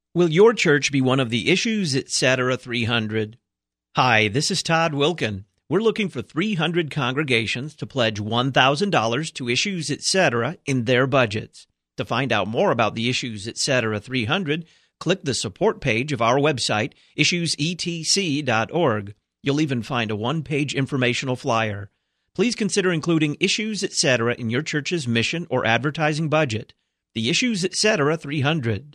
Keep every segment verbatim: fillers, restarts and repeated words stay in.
Will your church be one of the Issues Etc. three hundred? Hi, this is Todd Wilkin. We're looking for three hundred congregations to pledge one thousand dollars to Issues Etc. in their budgets. To find out more about the Issues Etc. three hundred, click the support page of our website, issues e t c dot org. You'll even find a one-page informational flyer. Please consider including Issues Etc. in your church's mission or advertising budget. The Issues Etc. three hundred.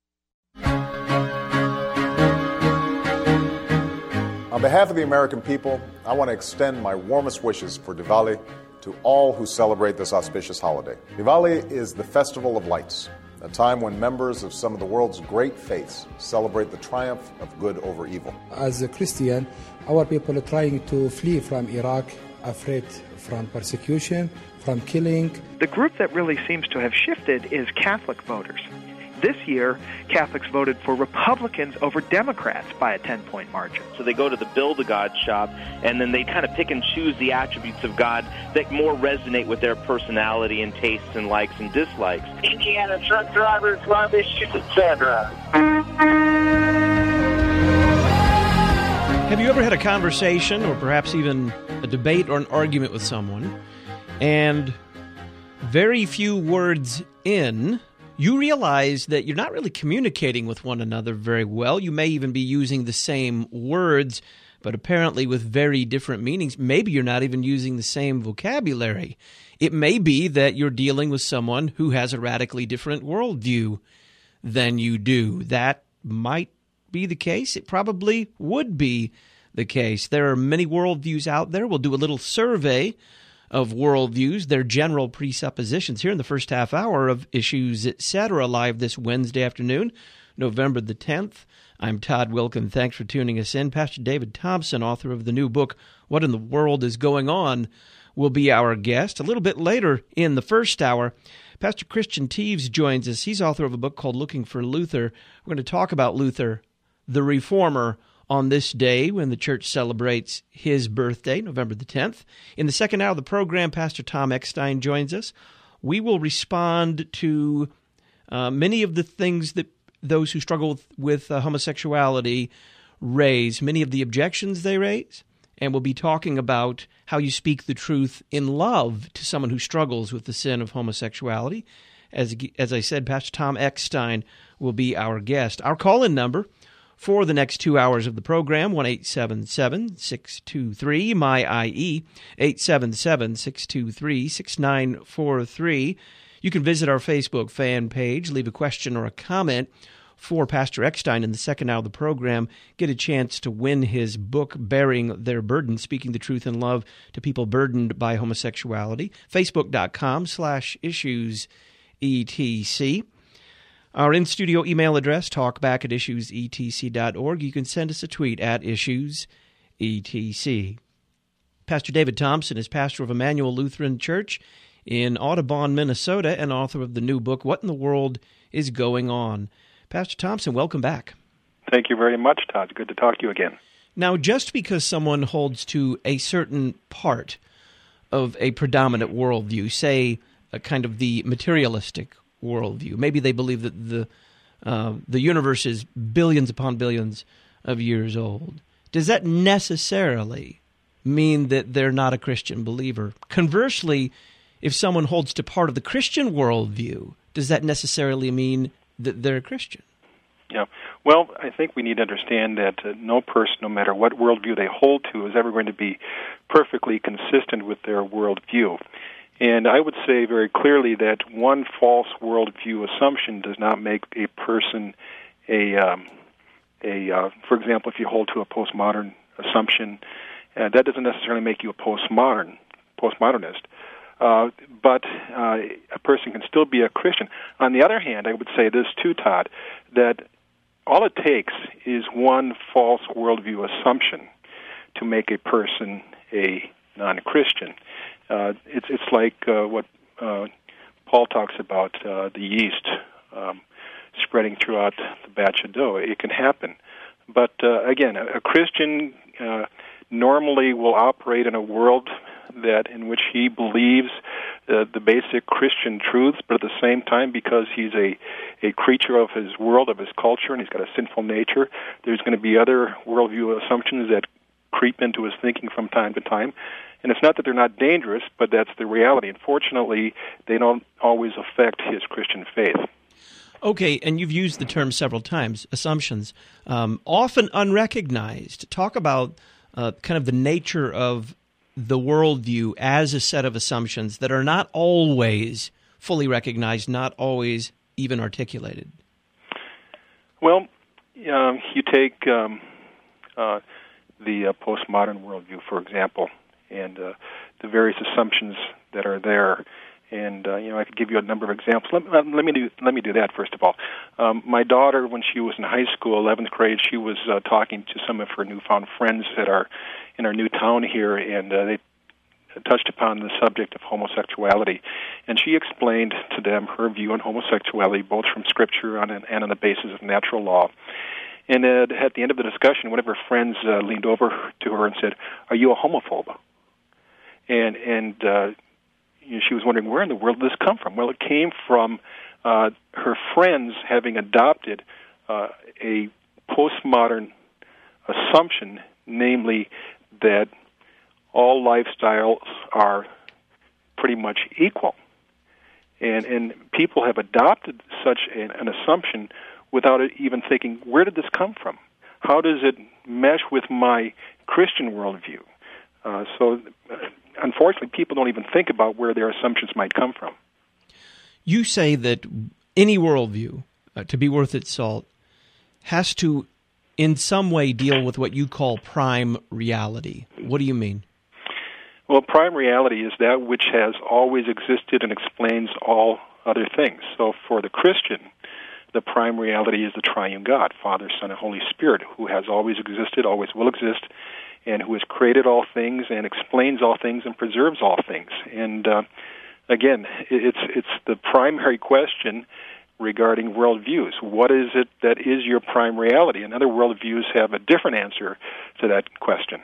On behalf of the American people, I want to extend my warmest wishes for Diwali to all who celebrate this auspicious holiday. Diwali is the festival of lights, a time when members of some of the world's great faiths celebrate the triumph of good over evil. As a Christian, our people are trying to flee from Iraq, afraid from persecution, from killing. The group that really seems to have shifted is Catholic voters. This year, Catholics voted for Republicans over Democrats by a ten-point margin. So they go to the Build-A-God shop, and then they kind of pick and choose the attributes of God that more resonate with their personality and tastes and likes and dislikes. Indiana truck drivers love Issues Etc. Have you ever had a conversation or perhaps even a debate or an argument with someone, and very few words in, you realize that you're not really communicating with one another very well? You may even be using the same words, but apparently with very different meanings. Maybe you're not even using the same vocabulary. It may be that you're dealing with someone who has a radically different worldview than you do. That might be the case. It probably would be the case. There are many worldviews out there. We'll do a little survey of worldviews, their general presuppositions here in the first half hour of Issues Etc. live this Wednesday afternoon, November the tenth. I'm Todd Wilkin. Thanks for tuning us in. Pastor David Thompson, author of the new book, What in the World is Going On?, will be our guest. A little bit later in the first hour, Pastor Christian Teves joins us. He's author of a book called Looking for Luther. We're going to talk about Luther, the Reformer, on this day when the church celebrates his birthday, November the tenth. In the second hour of the program, Pastor Tom Eckstein joins us. We will respond to uh, many of the things that those who struggle with, with uh, homosexuality raise, many of the objections they raise, and we'll be talking about how you speak the truth in love to someone who struggles with the sin of homosexuality. As, as I said, Pastor Tom Eckstein will be our guest. Our call-in number for the next two hours of the program, one eight seven seven, six two three, M Y I E, eight seven seven, six two three, six nine four three. You can visit our Facebook fan page, leave a question or a comment for Pastor Eckstein in the second hour of the program, get a chance to win his book, Bearing Their Burden, Speaking the Truth in Love to People Burdened by Homosexuality, facebook.com slash issues etc. Our in-studio email address, talkback at issues e t c dot org. You can send us a tweet at issues e t c. Pastor David Thompson is pastor of Emmanuel Lutheran Church in Audubon, Minnesota, and author of the new book, What in the World is Going On? Pastor Thompson, welcome back. Thank you very much, Todd. Good to talk to you again. Now, just because someone holds to a certain part of a predominant worldview, say a kind of the materialistic worldview, maybe they believe that the uh, the universe is billions upon billions of years old, does that necessarily mean that they're not a Christian believer? Conversely, if someone holds to part of the Christian worldview, does that necessarily mean that they're a Christian? Yeah. Well, I think we need to understand that uh, no person, no matter what worldview they hold to, is ever going to be perfectly consistent with their worldview. And I would say very clearly that one false worldview assumption does not make a person a, um, a uh, for example, if you hold to a postmodern assumption, uh, that doesn't necessarily make you a postmodern, postmodernist. Uh, but uh, a person can still be a Christian. On the other hand, I would say this too, Todd, that all it takes is one false worldview assumption to make a person a non-Christian. Uh, it's it's like uh, what uh, Paul talks about, uh, the yeast um, spreading throughout the batch of dough. It can happen. But uh, again, a, a Christian uh, normally will operate in a world that in which he believes uh, the basic Christian truths, but at the same time, because he's a a creature of his world, of his culture, and he's got a sinful nature. There's going to be other worldview assumptions that creep into his thinking from time to time. And it's not that they're not dangerous, but that's the reality. Unfortunately, they don't always affect his Christian faith. Okay, and you've used the term several times, assumptions, um, often unrecognized. Talk about uh, kind of the nature of the worldview as a set of assumptions that are not always fully recognized, not always even articulated. Well, um, you take um, uh, the uh, postmodern worldview, for example, and uh, the various assumptions that are there. And uh, you know, I could give you a number of examples. Let, let me do let me do that first of all. Um, my daughter, when she was in high school, eleventh grade, she was uh, talking to some of her newfound friends that are in our new town here, and uh, they touched upon the subject of homosexuality. And she explained to them her view on homosexuality, both from Scripture and, and on the basis of natural law. And uh, at the end of the discussion, one of her friends uh, leaned over to her and said, "Are you a homophobe?" And and uh, she was wondering, where in the world did this come from? Well, it came from uh, her friends having adopted uh, a postmodern assumption, namely that all lifestyles are pretty much equal. And, and people have adopted such an, an assumption without even thinking, where did this come from? How does it mesh with my Christian worldview? Uh, so, uh, unfortunately, people don't even think about where their assumptions might come from. You say that any worldview, uh, to be worth its salt, has to, in some way, deal with what you call prime reality. What do you mean? Well, prime reality is that which has always existed and explains all other things. So, for the Christian, the prime reality is the triune God, Father, Son, and Holy Spirit, who has always existed, always will exist, and who has created all things and explains all things and preserves all things. And uh, again, it's it's the primary question regarding worldviews. What is it that is your prime reality? And other worldviews have a different answer to that question.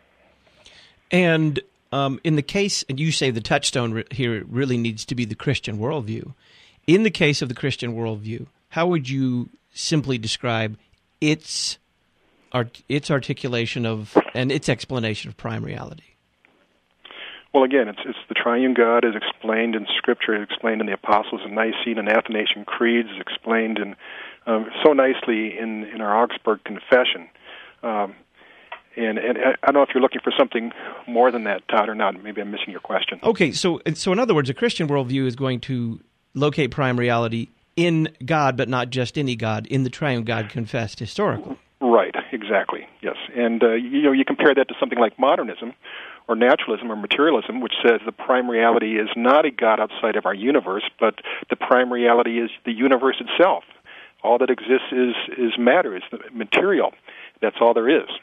And um, in the case, and you say the touchstone re- here really needs to be the Christian worldview. In the case of the Christian worldview, how would you simply describe its art, its articulation of and its explanation of prime reality? Well, again, it's it's the triune God as explained in Scripture, as explained in the Apostles and Nicene and Athanasian Creeds, as explained in um, so nicely in, in our Augsburg Confession. Um, and, and I don't know if you're looking for something more than that, Todd, or not. Maybe I'm missing your question. Okay, so so in other words, a Christian worldview is going to locate prime reality in God, but not just any God, in the triune God confessed historically. Right, exactly, yes. And, uh, you know, you compare that to something like modernism or naturalism or materialism, which says the prime reality is not a God outside of our universe, but the prime reality is the universe itself. All that exists is, is matter, is material. That's all there is.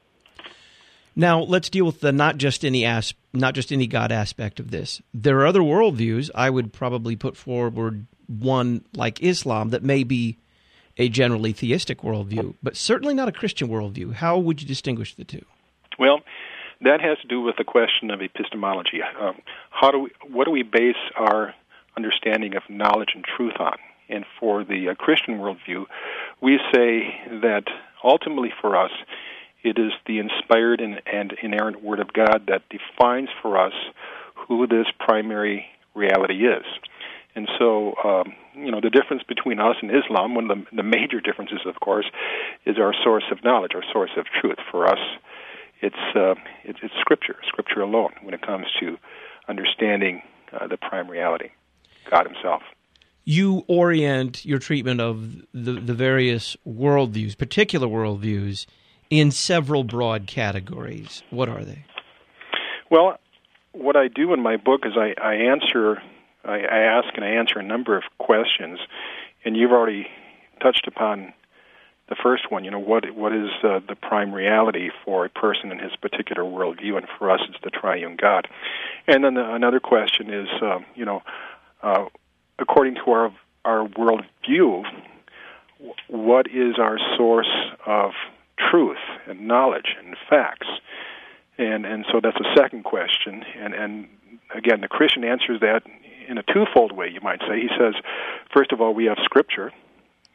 Now, let's deal with the not just any as, not just any God aspect of this. There are other worldviews. I would probably put forward one like Islam that may be a generally theistic worldview, but certainly not a Christian worldview. How would you distinguish the two? Well, that has to do with the question of epistemology. Um, how do we, what do we base our understanding of knowledge and truth on? And for the uh, Christian worldview, we say that ultimately for us, it is the inspired and, and inerrant Word of God that defines for us who this primary reality is. And so, um, you know, the difference between us and Islam, one of the, the major differences, of course, is our source of knowledge, our source of truth. For us, it's uh, it's, it's Scripture, Scripture alone, when it comes to understanding uh, the prime reality, God Himself. You orient your treatment of the, the various worldviews, particular worldviews, in several broad categories. What are they? Well, what I do in my book is I, I answer, I, I ask and I answer a number of questions, and you've already touched upon the first one. You know, what what is uh, the prime reality for a person in his particular worldview, and for us, it's the triune God. And then the, another question is, uh, you know, uh, according to our our worldview, what is our source of truth and knowledge and facts? And and so that's a second question. And and again, the Christian answers that in a twofold way, you might say. He says, first of all, we have Scripture,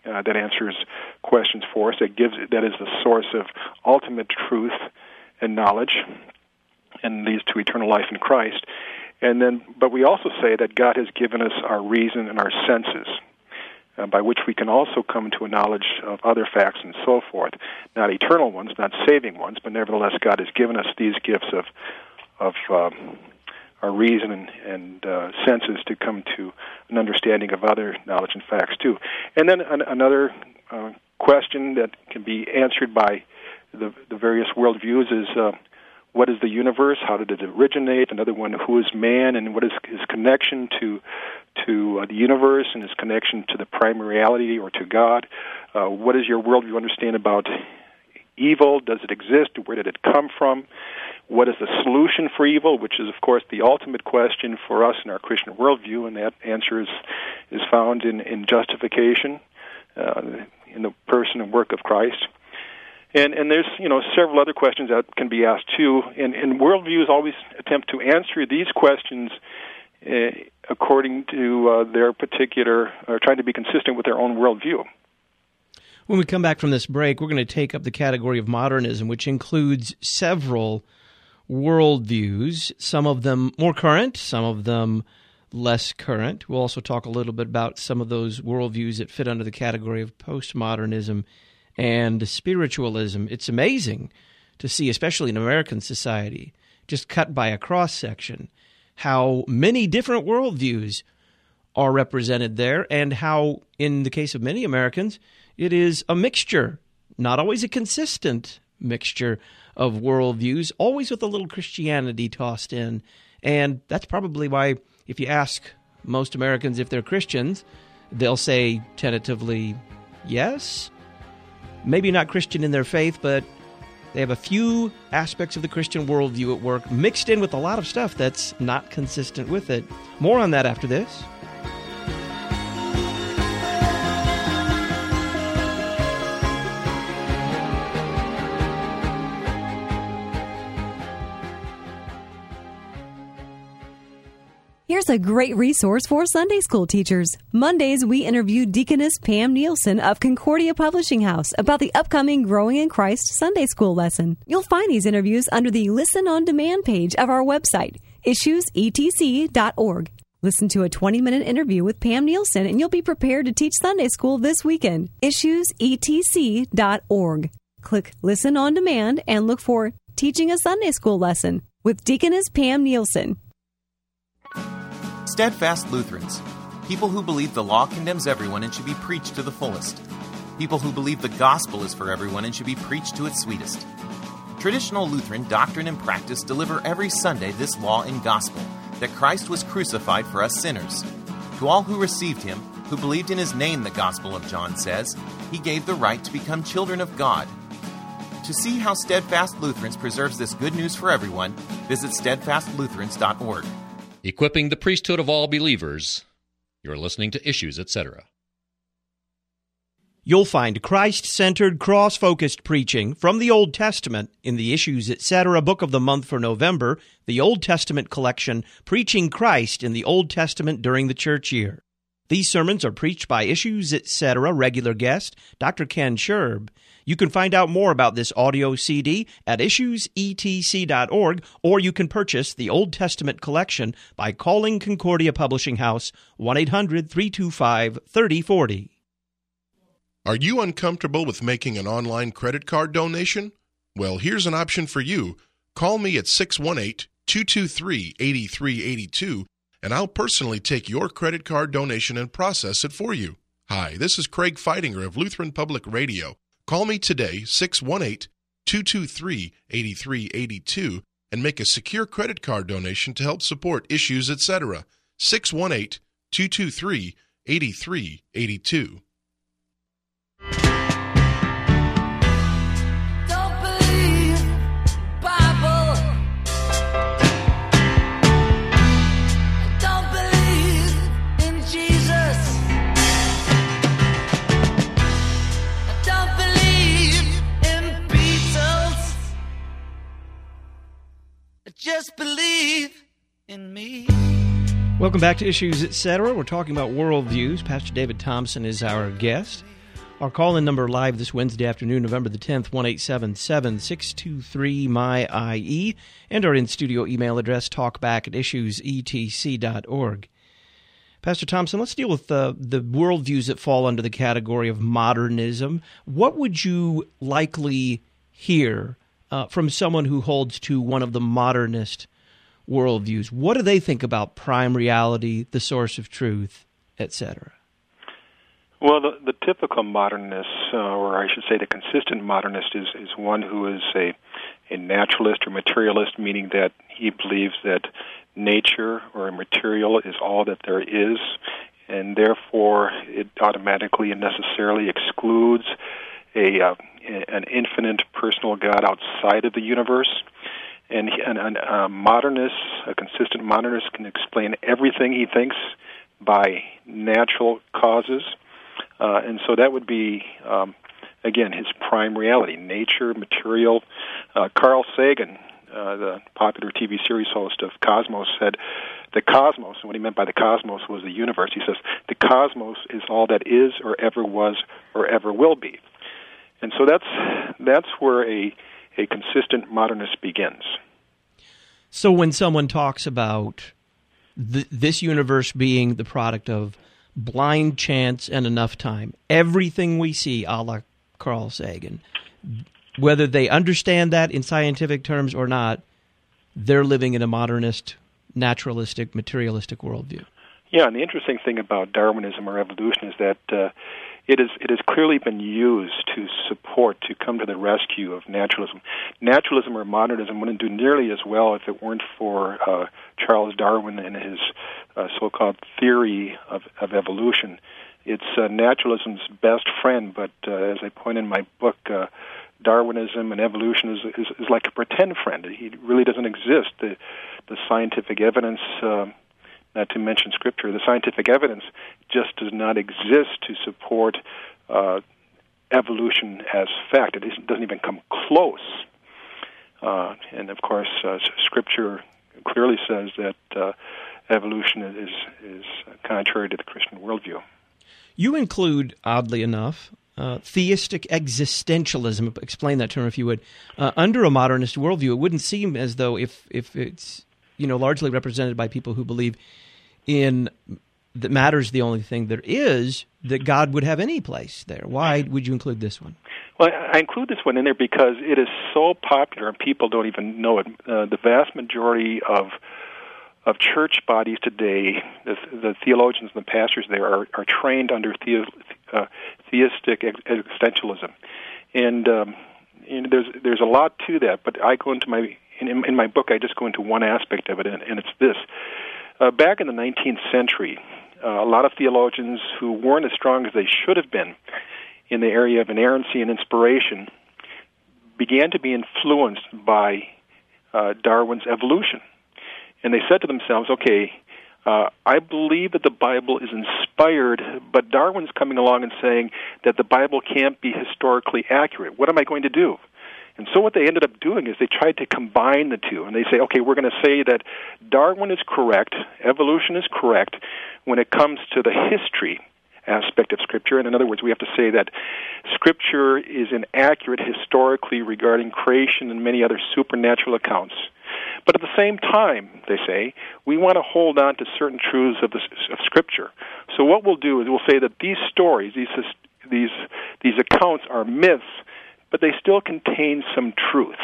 uh, that answers questions for us, that gives that is the source of ultimate truth and knowledge, and leads to eternal life in Christ. And then, but we also say that God has given us our reason and our senses, uh, by which we can also come to a knowledge of other facts and so forth. Not eternal ones, not saving ones, but nevertheless, God has given us these gifts of of um, our reason and, and uh, senses to come to an understanding of other knowledge and facts too. And then an, another uh, question that can be answered by the, the various worldviews is, uh, what is the universe? How did it originate? Another one, who is man, and what is his connection to to uh, the universe and his connection to the primary reality or to God? Uh, what does your worldview understand about evil? Does it exist? Where did it come from? What is the solution for evil, which is, of course, the ultimate question for us in our Christian worldview, and that answer is, is found in, in justification, uh, in the person and work of Christ. And and there's, you know, several other questions that can be asked, too. And, and worldviews always attempt to answer these questions uh, according to uh, their particular, or trying to be consistent with their own worldview. When we come back from this break, we're going to take up the category of modernism, which includes several worldviews, some of them more current, some of them less current. We'll also talk a little bit about some of those worldviews that fit under the category of postmodernism and spiritualism. It's amazing to see, especially in American society, just cut by a cross-section, how many different worldviews are represented there, and how, in the case of many Americans, it is a mixture, not always a consistent mixture of worldviews, always with a little Christianity tossed in. And that's probably why, if you ask most Americans if they're Christians, they'll say tentatively, yes. Maybe not Christian in their faith, but they have a few aspects of the Christian worldview at work, mixed in with a lot of stuff that's not consistent with it. More on that after this. Here's a great resource for Sunday school teachers. Mondays, we interview Deaconess Pam Nielsen of Concordia Publishing House about the upcoming Growing in Christ Sunday school lesson. You'll find these interviews under the Listen on Demand page of our website, issues e t c dot org. Listen to a twenty-minute interview with Pam Nielsen, and you'll be prepared to teach Sunday school this weekend. issues e t c dot org. Click Listen on Demand and look for Teaching a Sunday School Lesson with Deaconess Pam Nielsen. Steadfast Lutherans, people who believe the law condemns everyone and should be preached to the fullest. People who believe the gospel is for everyone and should be preached to its sweetest. Traditional Lutheran doctrine and practice deliver every Sunday this law and gospel, that Christ was crucified for us sinners. To all who received him, who believed in his name, the Gospel of John says, he gave the right to become children of God. To see how Steadfast Lutherans preserves this good news for everyone, visit steadfast lutherans dot org. Equipping the priesthood of all believers. You're listening to Issues, et cetera. You'll find Christ-centered, cross-focused preaching from the Old Testament in the Issues, et cetera. Book of the Month for November, the Old Testament collection, Preaching Christ in the Old Testament During the Church Year. These sermons are preached by Issues, et cetera. regular guest, Doctor Ken Scherb. You can find out more about this audio C D at issues e t c dot org, or you can purchase the Old Testament collection by calling Concordia Publishing House, one eight hundred three two five three oh four oh. Are you uncomfortable with making an online credit card donation? Well, here's an option for you. Call me at six one eight, two two three, eight three eight two, and I'll personally take your credit card donation and process it for you. Hi, this is Craig Feidinger of Lutheran Public Radio. Call me today, six one eight, two two three, eight three eight two, and make a secure credit card donation to help support Issues, et cetera. six one eight, two two three, eight three eight two. Just believe in me. Welcome back to Issues, et cetera. We're talking about worldviews. Pastor David Thompson is our guest. Our call-in number live this Wednesday afternoon, November the tenth, one eight seven seven, six two three, M Y I E, and our in-studio email address, talkback at issues e t c dot org. Pastor Thompson, let's deal with the, the worldviews that fall under the category of modernism. What would you likely hear uh, from someone who holds to one of the modernist worldviews? What do they think about prime reality, the source of truth, et cetera? Well, the, the typical modernist, uh, or I should say the consistent modernist, is, is one who is a, a naturalist or materialist, meaning that he believes that nature or material is all that there is, and therefore it automatically and necessarily excludes a uh, an infinite personal God outside of the universe. And, and, and a modernist, a consistent modernist, can explain everything he thinks by natural causes. Uh, and so that would be, um, again, his prime reality, nature, material. Uh, Carl Sagan, uh, the popular T V series host of Cosmos, said the cosmos, and what he meant by the cosmos was the universe. He says, the cosmos is all that is or ever was or ever will be. And so that's that's where a, a consistent modernist begins. So when someone talks about th- this universe being the product of blind chance and enough time, everything we see, a la Carl Sagan, whether they understand that in scientific terms or not, they're living in a modernist, naturalistic, materialistic worldview. Yeah, and the interesting thing about Darwinism or evolution is that uh, it is it has clearly been used to support, to come to the rescue of naturalism. Naturalism or modernism wouldn't do nearly as well if it weren't for uh, Charles Darwin and his uh, so-called theory of, of evolution. It's uh, naturalism's best friend, but uh, as I point in my book, uh, Darwinism and evolution is, is is like a pretend friend. He really doesn't exist. The the scientific evidence, uh, not to mention Scripture, the scientific evidence just does not exist to support uh, evolution as fact. It doesn't even come close. Uh, and of course, uh, Scripture clearly says that uh, evolution is is contrary to the Christian worldview. You include, oddly enough, uh, theistic existentialism. Explain that term, if you would. Uh, under a modernist worldview, it wouldn't seem as though if if it's you know largely represented by people who believe in that matter's the only thing there is, that God would have any place there. Why would you include this one? Well, I include this one in there because it is so popular and people don't even know it. Uh, the vast majority of of church bodies today, the, the theologians and the pastors there are, are trained under the, uh, theistic existentialism, and, um, and there's there's a lot to that. But I go into my in, in my book, I just go into one aspect of it, and, and it's this: uh, back in the nineteenth century, uh, a lot of theologians who weren't as strong as they should have been in the area of inerrancy and inspiration began to be influenced by uh, Darwin's evolution. And they said to themselves, okay, uh, I believe that the Bible is inspired, but Darwin's coming along and saying that the Bible can't be historically accurate. What am I going to do? And so what they ended up doing is they tried to combine the two. And they say, okay, we're going to say that Darwin is correct, evolution is correct when it comes to the history aspect of Scripture. And in other words, we have to say that Scripture is inaccurate historically regarding creation and many other supernatural accounts. But at the same time, they say, we want to hold on to certain truths of, the, of Scripture. So what we'll do is we'll say that these stories, these these these accounts are myths, but they still contain some truth.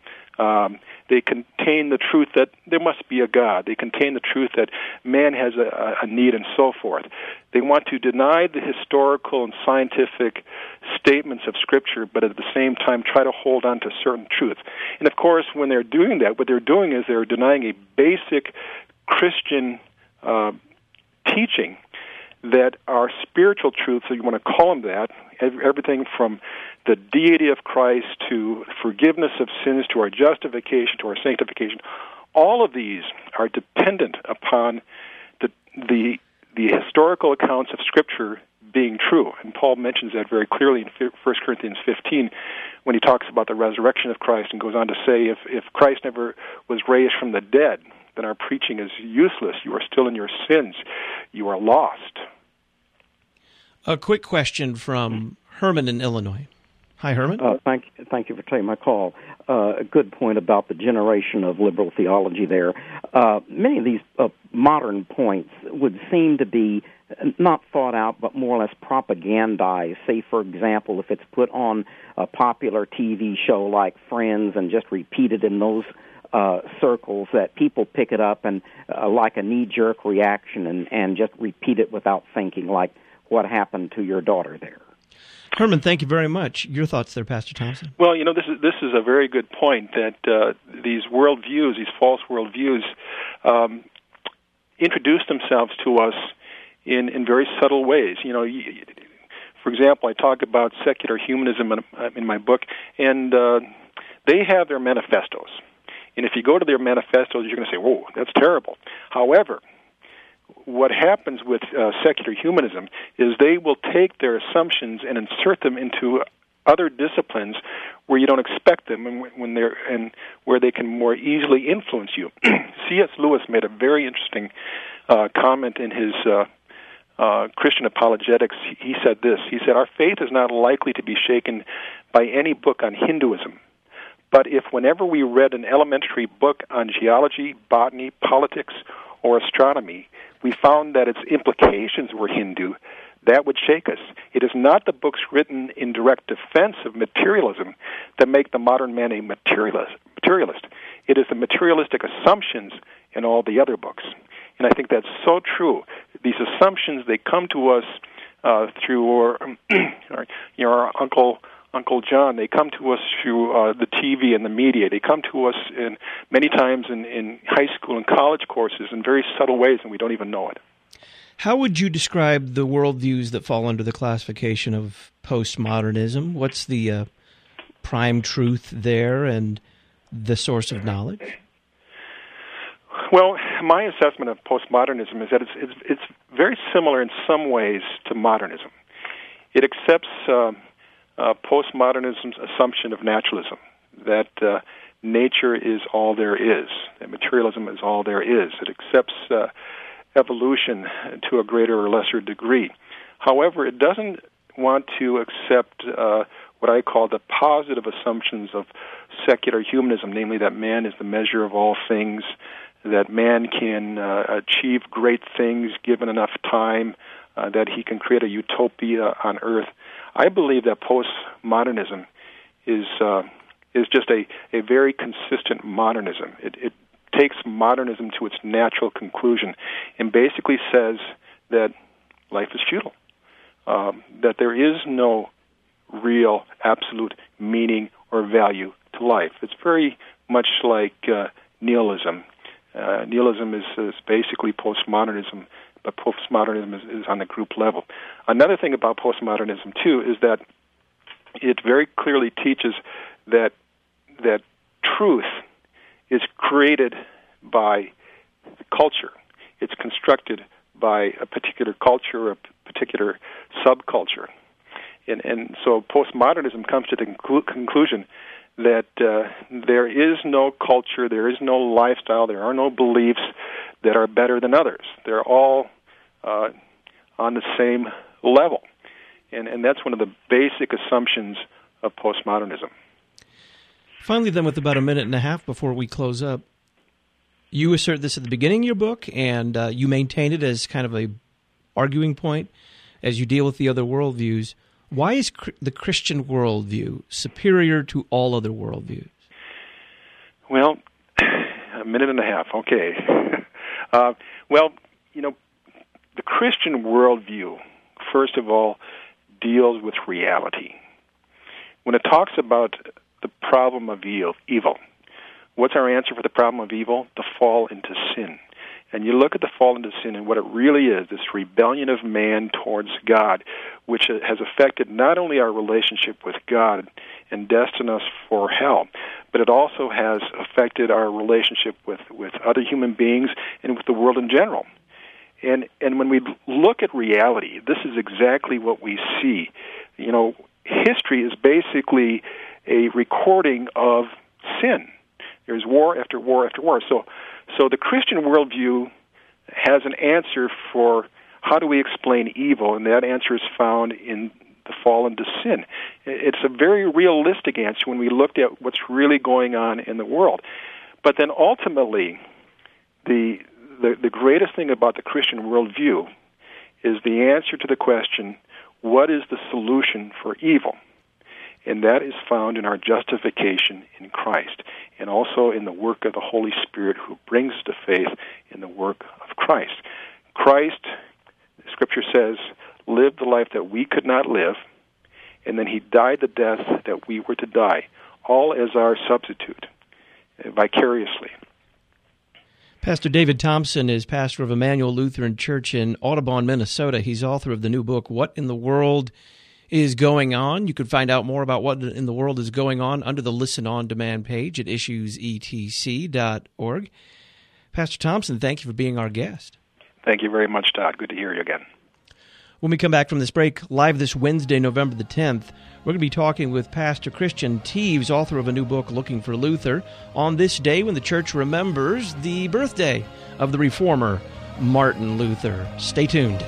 Um, they contain the truth that there must be a God. They contain the truth that man has a, a need and so forth. They want to deny the historical and scientific statements of Scripture, but at the same time try to hold on to certain truths. And of course, when they're doing that, what they're doing is they're denying a basic Christian uh, teaching that are spiritual truths, so you want to call them that, everything from the deity of Christ to forgiveness of sins to our justification to our sanctification. All of these are dependent upon the the, the historical accounts of Scripture being true. And Paul mentions that very clearly in First Corinthians fifteen when he talks about the resurrection of Christ and goes on to say, if, if Christ never was raised from the dead, then our preaching is useless. You are still in your sins. You are lost. A quick question from Herman in Illinois. Hi, Herman. Uh, thank, thank you for taking my call. Uh, a good point about the generation of liberal theology there. Uh, many of these uh, modern points would seem to be not thought out, but more or less propagandized. Say, for example, if it's put on a popular T V show like Friends and just repeated in those uh, circles, that people pick it up and uh, like a knee-jerk reaction and, and just repeat it without thinking, like what happened to your daughter there. Herman, thank you very much. Your thoughts there, Pastor Thompson? Well, you know, this is this is a very good point, that uh, these worldviews, these false worldviews, um, introduce themselves to us in, in very subtle ways. You know, for example, I talk about secular humanism in, in my book, and uh, they have their manifestos. And if you go to their manifestos, you're going to say, whoa, that's terrible. However, what happens with uh, secular humanism is they will take their assumptions and insert them into other disciplines where you don't expect them, and when they're and where they can more easily influence you. C S Lewis made a very interesting uh, comment in his uh, uh, Christian Apologetics. He said this. He said, "Our faith is not likely to be shaken by any book on Hinduism. But if whenever we read an elementary book on geology, botany, politics, or astronomy, we found that its implications were Hindu, that would shake us. It is not the books written in direct defense of materialism that make the modern man a materialist. materialist. It is the materialistic assumptions in all the other books." And I think that's so true. These assumptions, they come to us uh, through our, our, you know, our Uncle Uncle John. They come to us through uh, the T V and the media. They come to us in many times in, in high school and college courses in very subtle ways, and we don't even know it. How would you describe the worldviews that fall under the classification of postmodernism? What's the uh, prime truth there and the source of knowledge? Well, my assessment of postmodernism is that it's it's, it's very similar in some ways to modernism. It accepts uh, uh, postmodernism's assumption of naturalism, that uh, nature is all there is, that materialism is all there is. It accepts uh, evolution to a greater or lesser degree. However, it doesn't want to accept uh, what I call the positive assumptions of secular humanism, namely that man is the measure of all things, that man can uh, achieve great things given enough time, uh, that he can create a utopia on earth. I believe that postmodernism is uh, is just a, a very consistent modernism. It, it takes modernism to its natural conclusion and basically says that life is futile, um, that there is no real absolute meaning or value to life. It's very much like uh, nihilism. Uh, nihilism is, is basically postmodernism, but postmodernism is, is on the group level. Another thing about postmodernism, too, is that it very clearly teaches that that truth is created by culture. It's constructed by a particular culture or a particular subculture. And, and so postmodernism comes to the conclu- conclusion that uh, there is no culture, there is no lifestyle, there are no beliefs that are better than others. They're all uh, on the same level. And, and that's one of the basic assumptions of postmodernism. Finally, then, with about a minute and a half before we close up, you assert this at the beginning of your book, and uh, you maintain it as kind of a arguing point as you deal with the other worldviews. Why is cr- the Christian worldview superior to all other worldviews? Well, a minute and a half, okay. uh, well, you know, the Christian worldview, first of all, deals with reality. When it talks about the problem of evil, what's our answer for the problem of evil? The fall into sin. And you look at the fall into sin and what it really is, this rebellion of man towards God, which has affected not only our relationship with God and destined us for hell, but it also has affected our relationship with, with other human beings and with the world in general. And and when we look at reality, this is exactly what we see. You know, history is basically a recording of sin. There's war after war after war. So So the Christian worldview has an answer for how do we explain evil, and that answer is found in the fall into sin. It's a very realistic answer when we looked at what's really going on in the world. But then ultimately, the the, the greatest thing about the Christian worldview is the answer to the question, what is the solution for evil? And that is found in our justification in Christ, and also in the work of the Holy Spirit who brings us to faith in the work of Christ. Christ, the Scripture says, lived the life that we could not live, and then he died the death that we were to die, all as our substitute, uh, vicariously. Pastor David Thompson is pastor of Emmanuel Lutheran Church in Audubon, Minnesota. He's author of the new book, What in the World is Going On? You can find out more about what in the world is going on under the Listen On Demand page at issues e t c dot org. Pastor Thompson, thank you for being our guest. Thank you very much, Todd. Good to hear you again. When we come back from this break, live this Wednesday, November the tenth, we're going to be talking with Pastor Christian Teves, author of a new book, Looking for Luther, on this day when the church remembers the birthday of the reformer, Martin Luther. Stay tuned.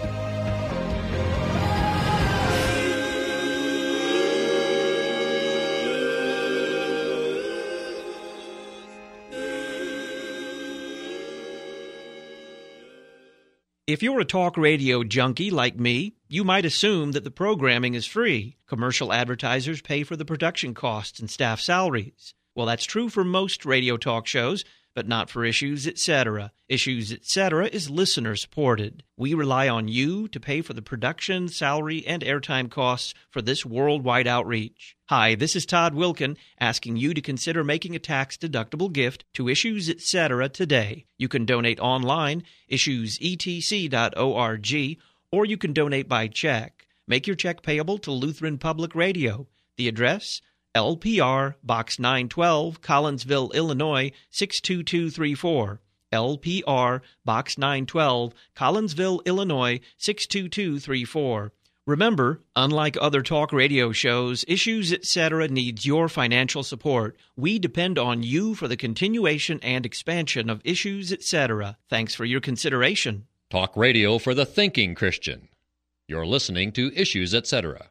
If you're a talk radio junkie like me, you might assume that the programming is free. Commercial advertisers pay for the production costs and staff salaries. Well, that's true for most radio talk shows, but not for Issues, et cetera. Issues, et cetera is listener-supported. We rely on you to pay for the production, salary, and airtime costs for this worldwide outreach. Hi, this is Todd Wilkin, asking you to consider making a tax-deductible gift to Issues, et cetera today. You can donate online, issues e t c dot org, or you can donate by check. Make your check payable to Lutheran Public Radio. The address, L P R, Box nine twelve, Collinsville, Illinois, six two two three four. L P R, Box nine twelve, Collinsville, Illinois, six two two three four. Remember, unlike other talk radio shows, Issues, et cetera needs your financial support. We depend on you for the continuation and expansion of Issues, et cetera. Thanks for your consideration. Talk radio for the thinking Christian. You're listening to Issues, et cetera.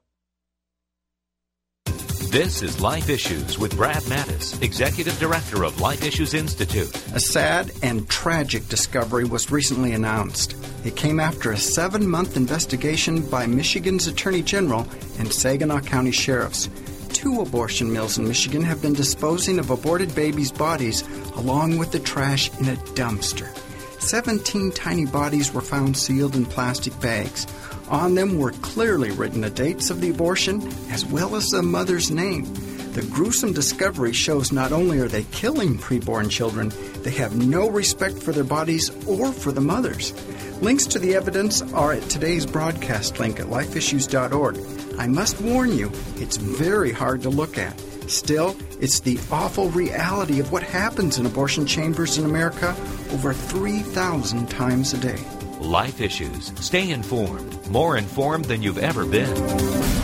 This is Life Issues with Brad Mattis, Executive Director of Life Issues Institute. A sad and tragic discovery was recently announced. It came after a seven-month investigation by Michigan's Attorney General and Saginaw County Sheriffs. Two abortion mills in Michigan have been disposing of aborted babies' bodies along with the trash in a dumpster. Seventeen tiny bodies were found sealed in plastic bags. On them were clearly written the dates of the abortion as well as the mother's name. The gruesome discovery shows not only are they killing preborn children, they have no respect for their bodies or for the mothers. Links to the evidence are at today's broadcast link at life issues dot org. I must warn you, it's very hard to look at. Still, it's the awful reality of what happens in abortion chambers in America over three thousand times a day. Life Issues. Stay informed. More informed than you've ever been.